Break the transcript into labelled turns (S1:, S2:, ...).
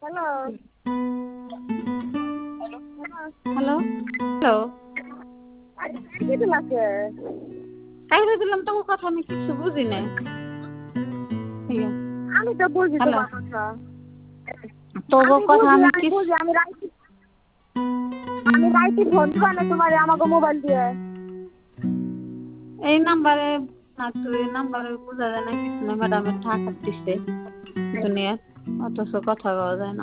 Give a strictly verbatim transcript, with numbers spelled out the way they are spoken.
S1: hello
S2: hello hello
S1: কি দিলাকে
S2: কাইরে দিলাম তো কথা আমি কিছু বুঝি নাই ইয়া
S1: আমি তো বুঝি
S2: হ্যালো
S1: তোমার কথা
S2: তোর
S1: আমি
S2: কথা
S1: বুঝি
S2: আমি
S1: আমি
S2: কিছু
S1: বুঝি আমি রাইতি আমি রাইতি ফোন দিবা না তোমার আমাকে মোবাইল দিয়ে
S2: এই নাম্বারে না তুই এই নাম্বারে বোঝা যায় না কিছু না ম্যাডামের টাকা দিছে দুনিয়ার অথচ কথা বলা যায় না